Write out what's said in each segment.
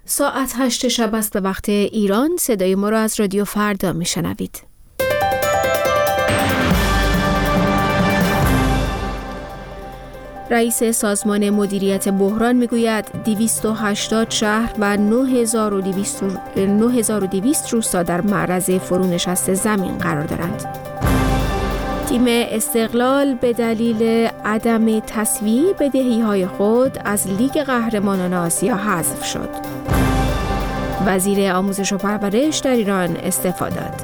ساعت 8 شب است به وقت ایران. صدای ما را از رادیو فردا میشنوید. رئیس سازمان مدیریت بحران میگوید 280 شهر و 9200 روستا در معرض فرونشست زمین قرار دارند. تیم استقلال به دلیل عدم تسویه بدهی‌های خود از لیگ قهرمانان آسیا حذف شد. وزیر آموزش و پرورش در ایران استعفا داد.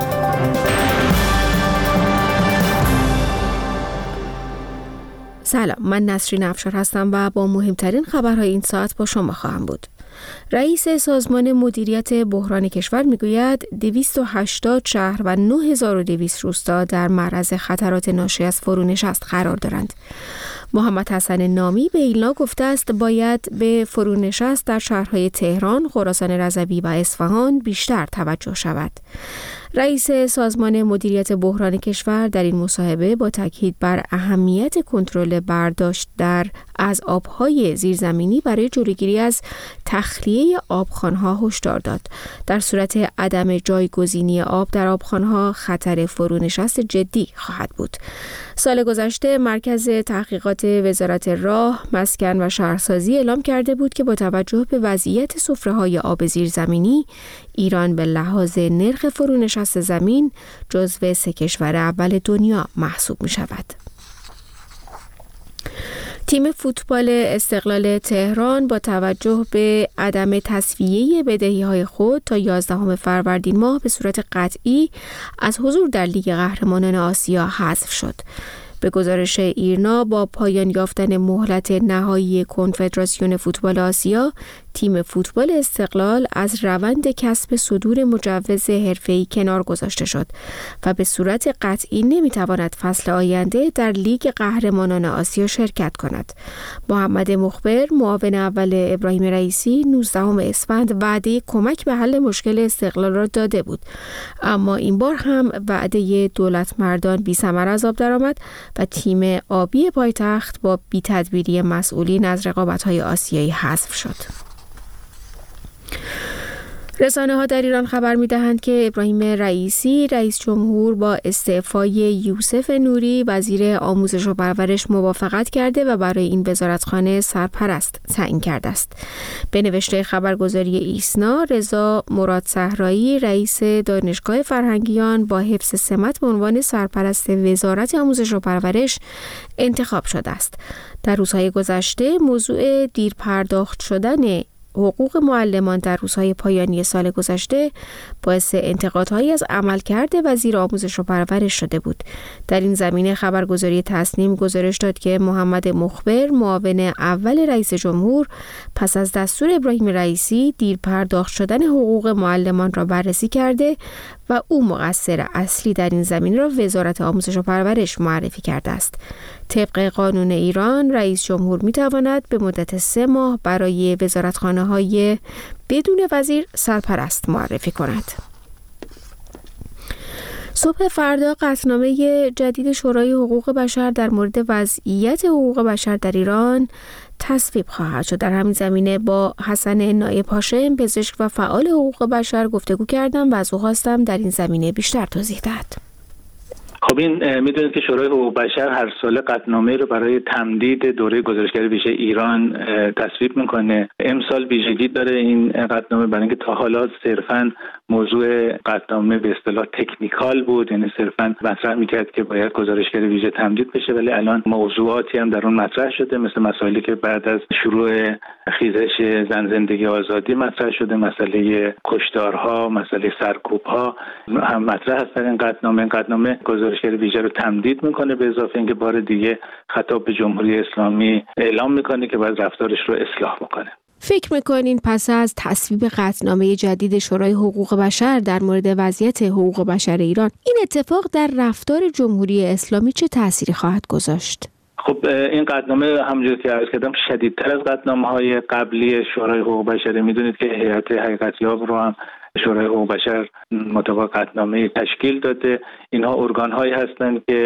سلام، من نسرین افشار هستم و با مهمترین خبرهای این ساعت با شما خواهم بود. رئیس سازمان مدیریت بحران کشور میگوید 280 شهر و 9200 روستا در معرض خطرات ناشی از فرونشست قرار دارند. محمد حسن نامی به ایلنا گفته است باید به فرونشست در شهرهای تهران، خراسان رضوی و اصفهان بیشتر توجه شود. رئیس سازمان مدیریت بحران کشور در این مصاحبه با تاکید بر اهمیت کنترل برداشت از آبهای زیرزمینی برای جلوگیری از تخلیه آبخوان‌ها هشدار داد. در صورت عدم جایگزینی آب در آبخوان‌ها خطر فرونشست جدی خواهد بود. سال گذشته مرکز تحقیقات وزارت راه، مسکن و شهرسازی اعلام کرده بود که با توجه به وضعیت سفره‌های آب زیرزمینی، ایران به لحاظ نرخ فرونشست زمین جزو 3 کشور اول دنیا محسوب می شود. تیم فوتبال استقلال تهران با توجه به عدم تسویه بدهی‌های خود تا 11 فروردین ماه به صورت قطعی از حضور در لیگ قهرمانان آسیا حذف شد. به گزارش ایرنا با پایان یافتن مهلت نهایی کنفدراسیون فوتبال آسیا، تیم فوتبال استقلال از روند کسب صدور مجوز حرفه‌ای کنار گذاشته شد و به صورت قطعی نمیتواند فصل آینده در لیگ قهرمانان آسیا شرکت کند. محمد مخبر، معاون اول ابراهیم رئیسی، 19 اسفند وعده کمک به حل مشکل استقلال را داده بود، اما این بار هم وعده دولت مردان بی ثمر از آب درآمد و تیم آبی پایتخت با بی‌تدبیری مسئولین از رقابت‌های آسیایی حذف شد. رسانه‌ها در ایران خبر می‌دهند که ابراهیم رئیسی رئیس جمهور با استعفای یوسف نوری وزیر آموزش و پرورش موافقت کرده و برای این وزارتخانه سرپرست تعیین کرده است. به نوشته خبرگزاری ایسنا، رضا مراد صحرایی رئیس دانشگاه فرهنگیان با حفظ سمت به عنوان سرپرست وزارت آموزش و پرورش انتخاب شده است. در روزهای گذشته موضوع دیر پرداخت شدن حقوق معلمان در روزهای پایانی سال گذشته باعث انتقادهایی از عملکرد وزیر آموزش و پرورش شده بود. در این زمینه خبرگزاری تصنیم گزارش داد که محمد مخبر، معاون اول رئیس جمهور، پس از دستور ابراهیم رئیسی دیر پرداخت شدن حقوق معلمان را بررسی کرده و او مقصر اصلی در این زمینه را وزارت آموزش و پرورش معرفی کرده است. طبق قانون ایران، رئیس جمهور می‌تواند به مدت 3 ماه برای وزارتخانه‌های بدون وزیر سرپرست معرفی کند. صبح فردا قطعنامه جدید شورای حقوق بشر در مورد وضعیت حقوق بشر در ایران تصویب خواهد شد. در همین زمینه با حسن نایب هاشم، پزشک و فعال حقوق بشر گفتگو کردم و از او خواستم در این زمینه بیشتر توضیح دهد. خب این میدونید که شورای حقوق بشر هر سال قطعنامه رو برای تمدید دوره گزارشگر ویژه ایران تصویب میکنه. امسال ویژگی داره این قطعنامه برای اینکه تا حالا صرفاً موضوع قطعنامه به اصطلاح تکنیکال بود، یعنی صرفاً مطرح میکرد که باید گزارشگر ویژه تمدید بشه، ولی الان موضوعاتی هم در اون مطرح شده، مثل مسائلی که بعد از شروع خیزش زن زندگی آزادی مطرح شده، مسئله کشتارها، مسئله سرکوبها هم مطرح هست در این قطعنامه. این قطعنامه گزارشگر ویژه رو تمدید میکنه، به اضافه اینکه بار دیگه خطاب به جمهوری اسلامی اعلام میکنه که باید رفتارش رو اصلاح بکنه. فکر میکنین پس از تصویب قطعنامه جدید شورای حقوق بشر در مورد وضعیت حقوق بشر ایران، این اتفاق در رفتار جمهوری اسلامی چه تأثیری خواهد گذاشت؟ خب این قطعنامه همونجوری که عرض کردم شدیدتر از قطعنامه‌های قبلی شورای حقوق بشر. میدونید که هیئت حقیقتیاب رو هم شورای حقوق بشر مطابق قطعنامه تشکیل داده. اینها ارگان‌هایی هستند که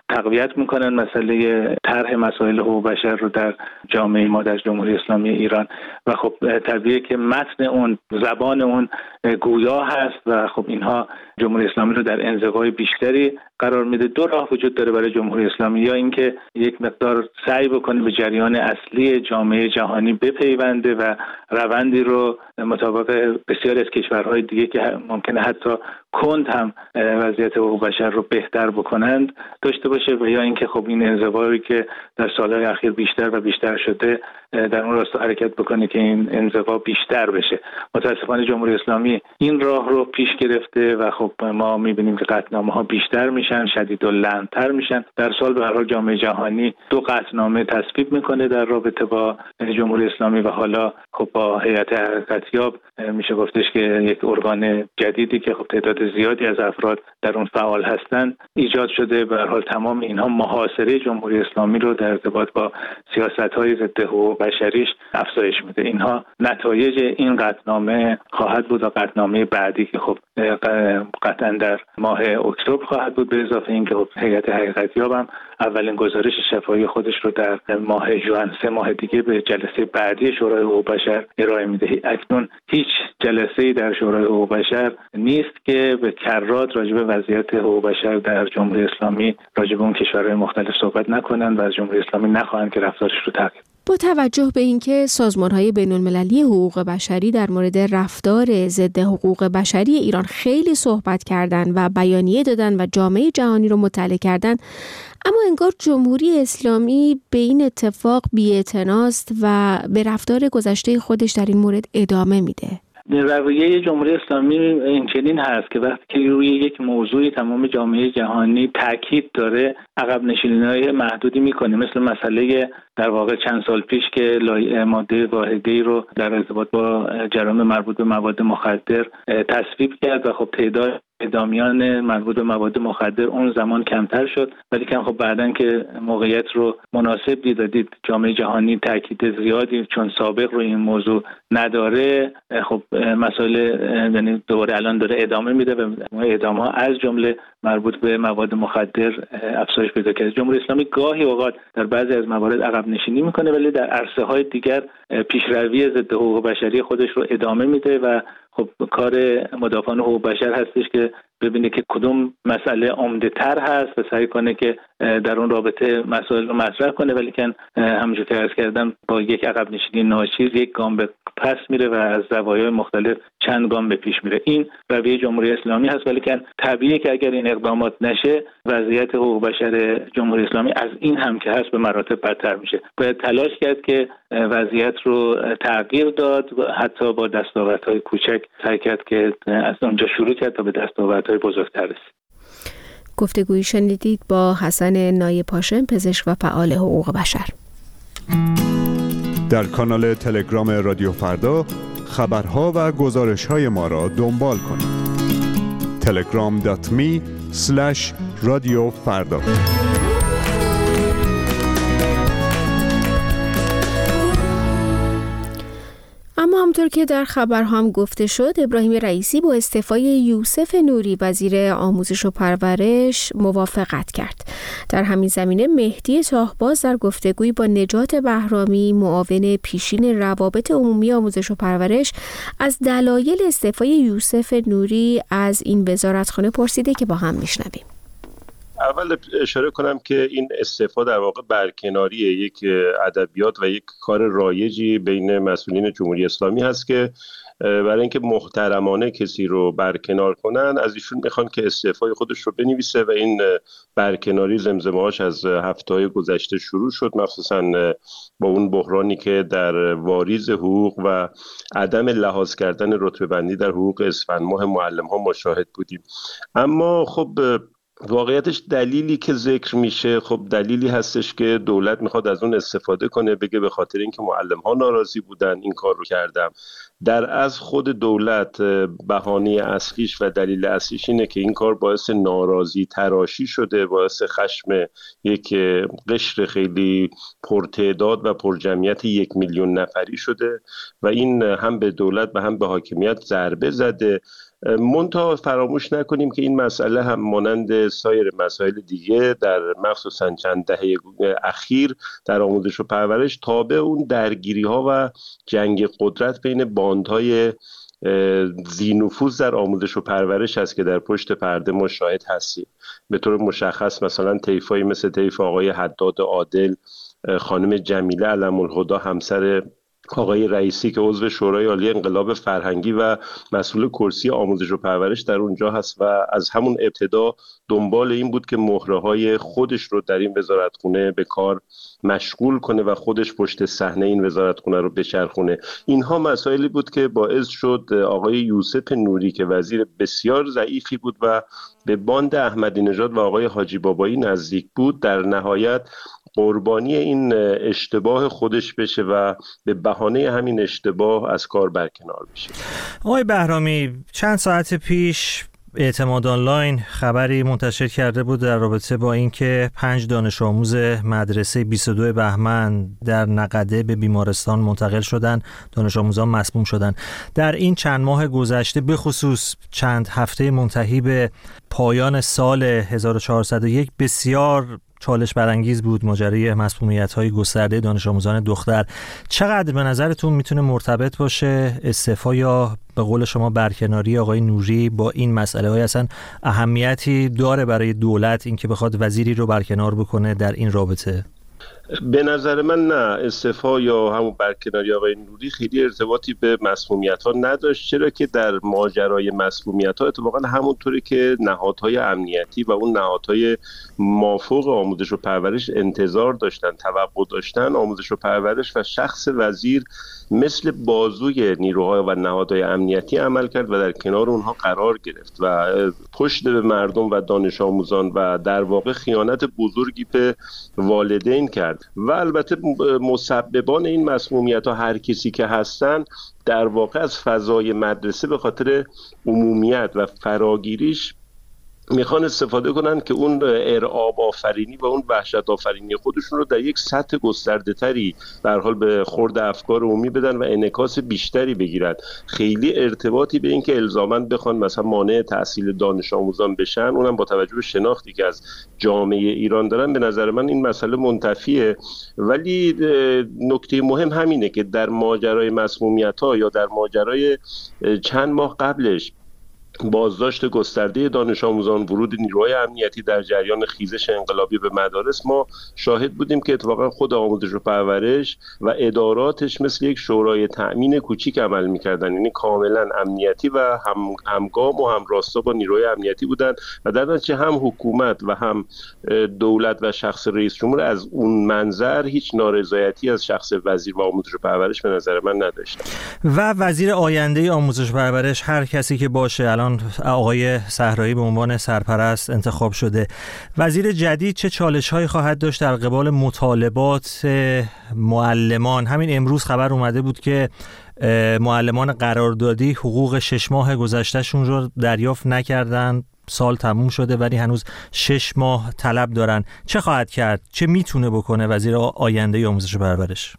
تقویت میکنن مسئله طرح مسائل حقوق بشر رو در جامعه ما در جمهوری اسلامی ایران و خب طبیعیه که متن اون زبان اون گویا هست و خب اینها جمهوری اسلامی رو در انزوای بیشتری قرار میده. دو راه وجود داره برای جمهوری اسلامی، یا اینکه یک مقدار سعی بکنه به جریان اصلی جامعه جهانی بپیونده و روندی رو مطابق بسیار از کشورهای دیگه که ممکنه حتی کند هم وضعیت حقوق بشر رو بهتر بکنند داشته باشه، و یا اینکه خب این انزوایی که در سالهای اخیر بیشتر و بیشتر شده در اون راستا حرکت بکنه که این انزوا بیشتر بشه. متاسفانه جمهوری اسلامی این راه رو پیش گرفته و خب ما می‌بینیم که قطعنامه‌ها بیشتر میشن، شدیداللعن‌تر میشن. در سال به هر حال جامعه جهانی 2 قطعنامه تصویب میکنه در رابطه با جمهوری اسلامی و حالا خب با هیئت حقیقتیاب میشه گفتش که یک ارگان جدیدی که خب تعداد زیادی از افراد در اون فعال هستند ایجاد شده. به هر حال تمام اینها محاصره جمهوری اسلامی رو در ارتباط با سیاست‌های ضد حقوق بشریش افزایش میده. اینها نتایج این قطعنامه خواهد بود و قطعنامه بعدی که خب قطعا در ماه اکتبر خواهد بود، به اضافه اینکه خب هیئت حقیقتیاب هم اولین گزارش شفاهی خودش رو در ماه ژوئن 3 ماه دیگه به جلسه بعدی شورای حقوق بشر ارائه میده. اکنون هیچ جلسه‌ای در شورای حقوق بشر نیست که به کرات راجع به وضعیت حقوق بشر در جمهوری اسلامی راجع به اون کشورهای مختلف صحبت نکنند و از جمهوری اسلامی نخواهند که رفتارش رو تغییر. با توجه به اینکه سازمان‌های بین‌المللی حقوق بشری در مورد رفتار ضد حقوق بشری ایران خیلی صحبت کردند و بیانیه دادن و جامعه جهانی رو مطلع کردند، اما انگار جمهوری اسلامی به این اتفاق بی‌اعتناست و به رفتار گذشته خودش در این مورد ادامه میده. رویه جمهوری اسلامی این چنین هست که وقتی که روی یک موضوعی تمام جامعه جهانی تاکید داره عقب نشینی‌های محدودی میکنه، مثل مسئله در واقع چند سال پیش که ماده واحده‌ای رو در ارتباط با جرائم مربوط به مواد مخدر تصویب کرد و خب تعداد اعدامیان مربوط به مواد مخدر اون زمان کمتر شد، ولی که خب بعدن که موقعیت رو مناسب دیدید جامعه جهانی تاکید زیادی چون سابق رو این موضوع نداره، خب مسائل یعنی دوباره الان داره ادامه میده و اعدام‌ها از جمله مربوط به مواد مخدر افزایش پیدا کرده. جمهوری اسلامی گاهی اوقات در بعضی از موارد عقب نشینی میکنه ولی در عرصه‌های دیگر پیشروی ضد حقوق بشری خودش رو ادامه میده و خب کار مدافعان حقوق بشر هستش که ببینه که کدوم مسئله عمده تر هست و سعی کنه که در اون رابطه مسائل رو مطرح کنه، ولی که همونجور که عرض کردم با یک عقب نشینی ناچیز یک گام به پس میره و از زوایای مختلف چند گام به پیش میره. این رویه جمهوری اسلامی هست، ولی که طبیعیه که اگر این اقدامات نشه وضعیت حقوق بشر جمهوری اسلامی از این هم که هست به مراتب بدتر میشه. باید تلاش کرد که وضعیت رو تغییر داد و حتی با دستاوردهای کوچک سعی کرد که از اونجا شروع کرد تا به دستاوردهای بزرگتر رسید. گفتگویی شنیدید با حسن نایب هاشم، پزشک و فعال حقوق بشر. در کانال تلگرام رادیو فردا خبرها و گزارش‌های ما را دنبال کنید. telegram.me/radiofarda. اما همونطور که در خبرها هم گفته شد، ابراهیم رئیسی با استعفای یوسف نوری وزیر آموزش و پرورش موافقت کرد. در همین زمینه مهدی تاهباز در گفتگویی با نجات بهرامی معاون پیشین روابط عمومی آموزش و پرورش از دلایل استعفای یوسف نوری از این وزارتخانه پرسیده که با هم میشنویم. اول اشاره کنم که این استعفا در واقع برکناری یک ادبیات و یک کار رایجی بین مسئولین جمهوری اسلامی هست که برای اینکه محترمانه کسی رو برکنار کنن از ایشون میخوان که استعفای خودش رو بنویسه و این برکناری زمزمه‌هاش از هفته‌های گذشته شروع شد، مخصوصا با اون بحرانی که در واریز حقوق و عدم لحاظ کردن رتبه بندی در حقوق اسفند ماه معلم‌ها مشاهد بودیم. اما خب واقعیتش دلیلی که ذکر میشه خب دلیلی هستش که دولت میخواد از اون استفاده کنه، بگه به خاطر اینکه معلم‌ها ناراضی بودن این کار رو کردم. در از خود دولت بهانه اصلیش و دلیل اصلیش اینه که این کار باعث ناراضی تراشی شده، باعث خشم یک قشر خیلی پرتعداد و پرجمعیت 1 میلیون نفری شده و این هم به دولت و هم به حاکمیت ضربه زده. منتها فراموش نکنیم که این مسئله هم مانند سایر مسائل دیگه در مخصوصا چند دهه اخیر در آموزش و پرورش تابع اون درگیری ها و جنگ قدرت بین باندهای ذی‌نفوذ در آموزش و پرورش است که در پشت پرده ما شاهد هستیم. به طور مشخص مثلا طیفایی مثل طیف آقای حداد عادل، خانم جمیله علم‌الهدی همسر آقای رئیسی که عضو شورای عالی انقلاب فرهنگی و مسئول کرسی آموزش و پرورش در اونجا هست و از همون ابتدا دنبال این بود که مهره‌های خودش رو در این وزارتخونه به کار مشغول کنه و خودش پشت صحنه این وزارتخونه رو بچرخونه. اینها مسائلی بود که باعث شد آقای یوسف نوری که وزیر بسیار ضعیفی بود و به باند احمدی نژاد و آقای حاجی بابایی نزدیک بود، در نهایت قربانی این اشتباه خودش بشه و به بهانه همین اشتباه از کار برکنار بشه. آقای بهرامی، چند ساعت پیش اعتماد آنلاین خبری منتشر کرده بود در رابطه با اینکه 5 دانش آموز مدرسه 22 بهمن در نقده به بیمارستان منتقل شدن. دانش آموزان مسموم شدن. در این چند ماه گذشته به خصوص چند هفته منتهی به پایان سال 1401 بسیار چالش برانگیز بود ماجرای مسمومیت‌های گسترده دانش آموزان دختر. چقدر به نظرتون میتونه مرتبط باشه استعفا یا به قول شما برکناری آقای نوری با این مسئله های اصلا اهمیتی داره برای دولت اینکه بخواد وزیری رو برکنار بکنه در این رابطه؟ به نظر من نه، استعفا یا همون برکناری آقای نوری خیلی ارتباطی به مسمومیت‌ها نداشت، چرا که در ماجرای مسمومیت‌ها اتفاقا همونطوری که نهادهای امنیتی و اون نهادهای مافوق آموزش و پرورش انتظار داشتن، توقع داشتن، آموزش و پرورش و شخص وزیر مثل بازوی نیروها و نهادهای امنیتی عمل کرد و در کنار اونها قرار گرفت و پشت به مردم و دانش آموزان و در واقع خیانت بزرگی به والدین کرد. و البته مسببان این مسمومیت‌ها هر کسی که هستن در واقع از فضای مدرسه به خاطر عمومیت و فراگیریش میخوان استفاده کنن که اون ارعاب آفرینی و اون وحشت آفرینی خودشون رو در یک سطح گسترده تری به هر حال به خورد افکار عمومی بدن و انعکاس بیشتری بگیرن. خیلی ارتباطی به این که الزاماً بخوان مثلا مانع تحصیل دانش آموزان بشن، اونم با توجه به شناختی که از جامعه ایران دارن، به نظر من این مسئله منتفیه. ولی نکته مهم همینه که در ماجرای مسمومیت‌ها یا در ماجرای چند ماه قبلش بازداشت گسترده دانش آموزان، ورود نیروهای امنیتی در جریان خیزش انقلابی به مدارس، ما شاهد بودیم که اتفاقا خود آموزش و پرورش و اداراتش مثل یک شورای تأمین کوچیک عمل می‌کردن، یعنی کاملا امنیتی و همگام و همراستا با نیروهای امنیتی بودن و در نتیجه هم حکومت و هم دولت و شخص رئیس جمهور از اون منظر هیچ نارضایتی از شخص وزیر و آموزش و پرورش به نظر من نداشتن. و وزیر آینده آموزش و پرورش هر کسی که باشه، الان آقای صحرایی به عنوان سرپرست انتخاب شده، وزیر جدید چه چالش‌هایی خواهد داشت در قبال مطالبات معلمان؟ همین امروز خبر اومده بود که معلمان قراردادی حقوق 6 ماه گذشتهشون رو دریافت نکردن. سال تموم شده ولی هنوز 6 ماه طلب دارن. چه خواهد کرد؟ چه میتونه بکنه وزیر آینده آموزش و پرورش؟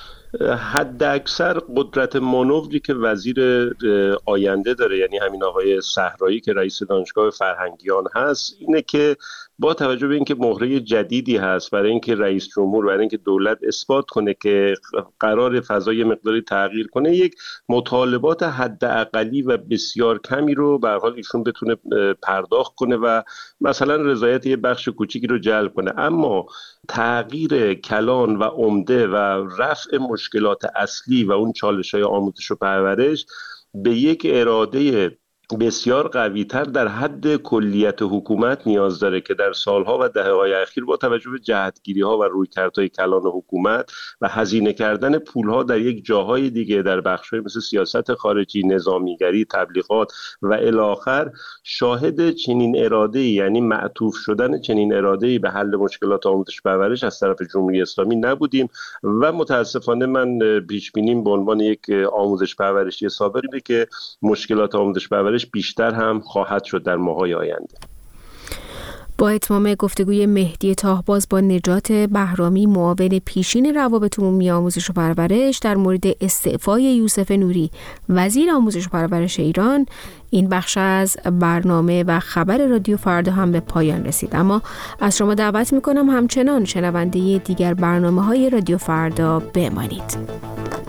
حد اکثر قدرت مانوری که وزیر آینده داره، یعنی همین آقای صحرایی که رئیس دانشگاه فرهنگیان هست، اینه که با توجه به اینکه مهره جدیدی هست برای اینکه رئیس جمهور، برای اینکه دولت اثبات کنه که قرار فضای مقداری تغییر کنه، یک مطالبات حداقلی و بسیار کمی رو به هر حال ایشون بتونه پرداخت کنه و مثلا رضایت یه بخش کوچیکی رو جلب کنه. اما تغییر کلان و عمده و رفع مشکلات اصلی و اون چالش‌های آموزش و پرورش به یک اراده بسیار قوی‌تر در حد کلیت حکومت نیاز داره که در سالها و دهه‌های اخیر با توجه به جهتگیری‌ها و رویکردهای کلان حکومت و هزینه کردن پول‌ها در یک جاهای دیگه در بخش‌های مثل سیاست خارجی، نظامیگری، تبلیغات و الی آخر شاهد چنین اراده‌ای، یعنی معطوف شدن چنین اراده‌ای به حل مشکلات آموزش پرورش از طرف جمهوری اسلامی نبودیم و متاسفانه من پیش بینیم به عنوان یک آموزش پرورشی سابق اینه که مشکلات آموزش پرورش بیشتر هم خواهد شد در ماه‌های آینده. با اتمام گفتگوی مهدی تاهباز با نجات بهرامی، معاون پیشین روابط عمومی آموزش و پرورش، در مورد استعفای یوسف نوری وزیر آموزش و پرورش ایران، این بخش از برنامه و خبر رادیو فردا هم به پایان رسید. اما از شما دعوت میکنم همچنان شنونده دیگر برنامه‌های رادیو فردا بمانید.